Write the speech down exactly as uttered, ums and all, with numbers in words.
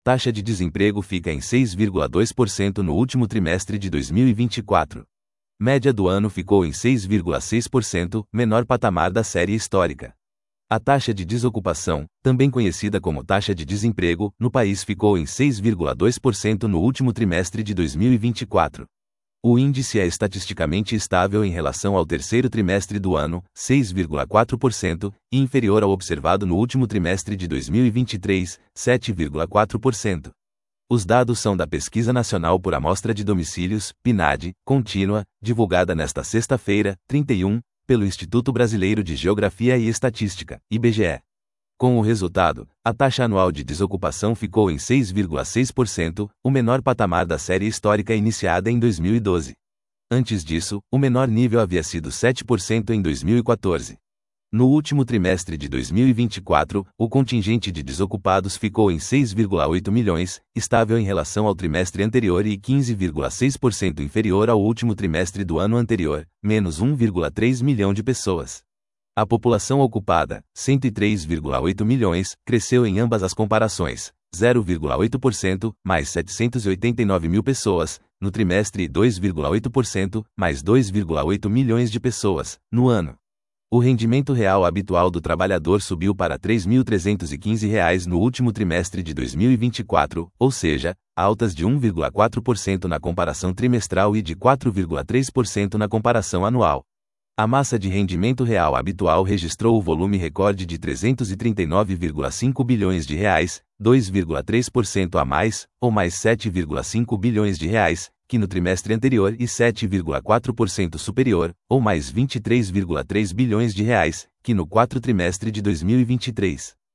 Taxa de desemprego fica em seis vírgula dois por cento no último trimestre de dois mil e vinte e quatro. Média do ano ficou em seis vírgula seis por cento, menor patamar da série histórica. A taxa de desocupação, também conhecida como taxa de desemprego, no país ficou em seis vírgula dois por cento no último trimestre de dois mil e vinte e quatro. O índice é estatisticamente estável em relação ao terceiro trimestre do ano, seis vírgula quatro por cento, e inferior ao observado no último trimestre de dois mil e vinte e três, sete vírgula quatro por cento. Os dados são da Pesquisa Nacional por Amostra de Domicílios, P N A D, contínua, divulgada nesta sexta-feira, trinta e um, pelo Instituto Brasileiro de Geografia e Estatística, I B G E. Com o resultado, a taxa anual de desocupação ficou em seis vírgula seis por cento, o menor patamar da série histórica iniciada em dois mil e doze. Antes disso, o menor nível havia sido sete por cento em dois mil e quatorze. No último trimestre de dois mil e vinte e quatro, o contingente de desocupados ficou em seis vírgula oito milhões, estável em relação ao trimestre anterior e quinze vírgula seis por cento inferior ao último trimestre do ano anterior, menos um vírgula três milhão de pessoas. A população ocupada, cento e três vírgula oito milhões, cresceu em ambas as comparações, zero vírgula oito por cento, mais setecentos e oitenta e nove mil pessoas, no trimestre e dois vírgula oito por cento, mais dois vírgula oito milhões de pessoas, no ano. O rendimento real habitual do trabalhador subiu para três mil trezentos e quinze reais no último trimestre de dois mil e vinte e quatro, ou seja, altas de um vírgula quatro por cento na comparação trimestral e de quatro vírgula três por cento na comparação anual. A massa de rendimento real habitual registrou o volume recorde de trezentos e trinta e nove vírgula cinco bilhões de reais, dois vírgula três por cento a mais, ou mais sete vírgula cinco bilhões de reais, que no trimestre anterior e sete vírgula quatro por cento superior, ou mais vinte e três vírgula três bilhões de reais, que no quarto trimestre de dois mil e vinte e três.